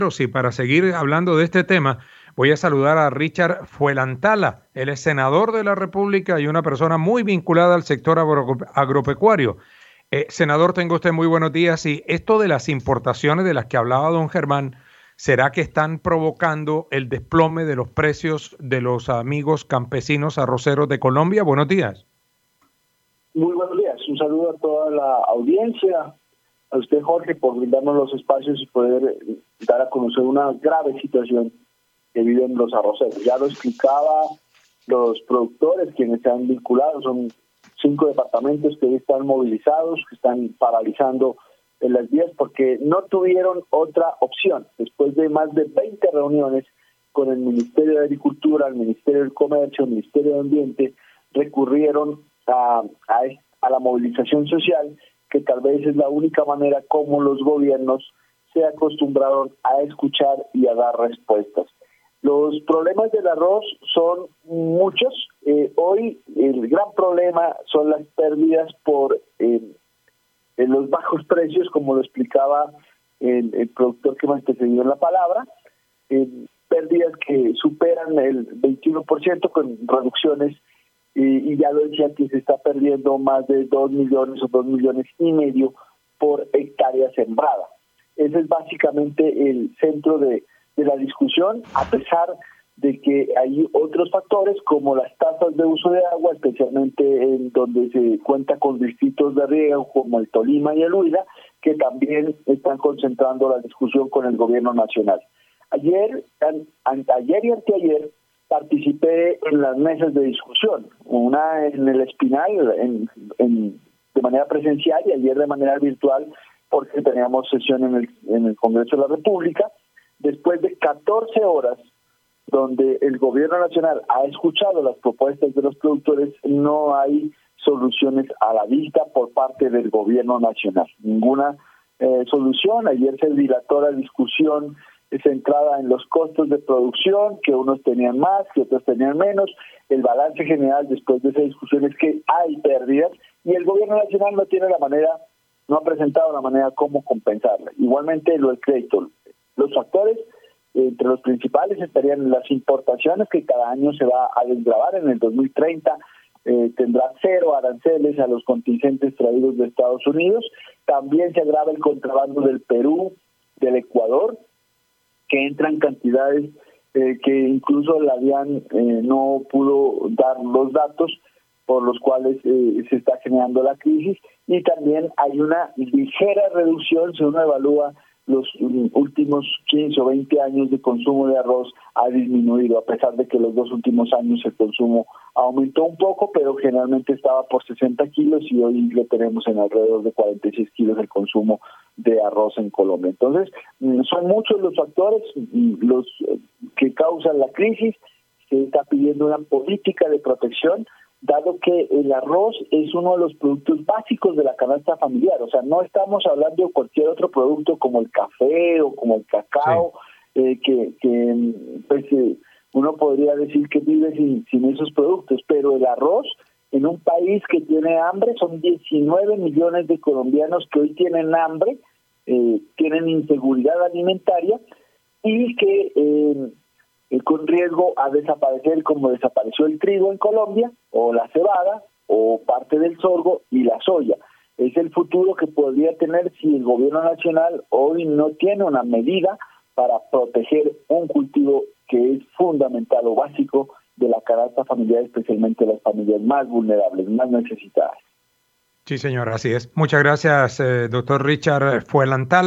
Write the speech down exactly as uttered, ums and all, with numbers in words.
Sí, para seguir hablando de este tema, voy a saludar a Richard Fuelantala. Él es senador de la República y una persona muy vinculada al sector agro agropecuario. Eh, senador, tenga usted muy buenos días. Y esto de las importaciones de las que hablaba don Germán, ¿será que están provocando el desplome de los precios de los amigos campesinos arroceros de Colombia? Buenos días. Muy buenos días. Un saludo a toda la audiencia. A usted, Jorge, por brindarnos los espacios y poder dar a conocer una grave situación que viven los arroceros. Ya lo explicaba los productores, quienes se han vinculado, son cinco departamentos que hoy están movilizados, que están paralizando en las vías porque no tuvieron otra opción. Después de más de veinte reuniones con el Ministerio de Agricultura, el Ministerio del Comercio, el Ministerio de Ambiente, recurrieron a, a, a la movilización social, que tal vez es la única manera como los gobiernos se acostumbraron a escuchar y a dar respuestas. Los problemas del arroz son muchos. Eh, hoy el gran problema son las pérdidas por eh, en los bajos precios, como lo explicaba el, el productor que me antecedió en la palabra, eh, pérdidas que superan el veintiuno por ciento con reducciones. Y, y ya lo decía que se está perdiendo más de dos millones o dos millones y medio por hectárea sembrada. Ese es básicamente el centro de, de la discusión, a pesar de que hay otros factores como las tasas de uso de agua, especialmente en donde se cuenta con distritos de riego como el Tolima y el Huila, que también están concentrando la discusión con el gobierno nacional. Ayer, an, an, ayer y anteayer, participé en las mesas de discusión, una en el Espinal en, en, de manera presencial y ayer de manera virtual porque teníamos sesión en el, en el Congreso de la República. Después de catorce horas donde el gobierno nacional ha escuchado las propuestas de los productores, no hay soluciones a la vista por parte del gobierno nacional. Ninguna eh, solución. Ayer se dilató la discusión centrada en los costos de producción, que unos tenían más, que otros tenían menos. El balance general después de esa discusión es que hay pérdidas y el gobierno nacional no tiene la manera, no ha presentado la manera cómo compensarla. Igualmente lo del crédito. Los factores, eh, entre los principales estarían las importaciones, que cada año se va a desgravar. En el dos mil treinta eh, tendrá cero aranceles a los contingentes traídos de Estados Unidos. También se agrava el contrabando del Perú, del Ecuador, que entran cantidades eh, que incluso la DIAN eh, no pudo dar los datos por los cuales eh, se está generando la crisis, y también hay una ligera reducción, si uno evalúa los um, últimos quince o veinte años de consumo de arroz, ha disminuido, a pesar de que los dos últimos años el consumo aumentó un poco, pero generalmente estaba por sesenta kilos y hoy lo tenemos en alrededor de cuarenta y seis kilos el consumo de arroz en Colombia. Entonces, son muchos los factores los que causan la crisis. Se está pidiendo una política de protección, dado que el arroz es uno de los productos básicos de la canasta familiar. O sea, no estamos hablando de cualquier otro producto como el café o como el cacao, sí. eh, que, que pues, eh, uno podría decir que vive sin, sin esos productos, pero el arroz, en un país que tiene hambre, son diecinueve millones de colombianos que hoy tienen hambre, eh, tienen inseguridad alimentaria y que eh, eh, con riesgo a desaparecer, como desapareció el trigo en Colombia, o la cebada, o parte del sorgo y la soya. Es el futuro que podría tener si el gobierno nacional hoy no tiene una medida para proteger un cultivo que es fundamental o básico de la canasta familiar, especialmente las familias más vulnerables, más necesitadas. Sí, señor, así es. Muchas gracias, eh, doctor Richard Fuelantala.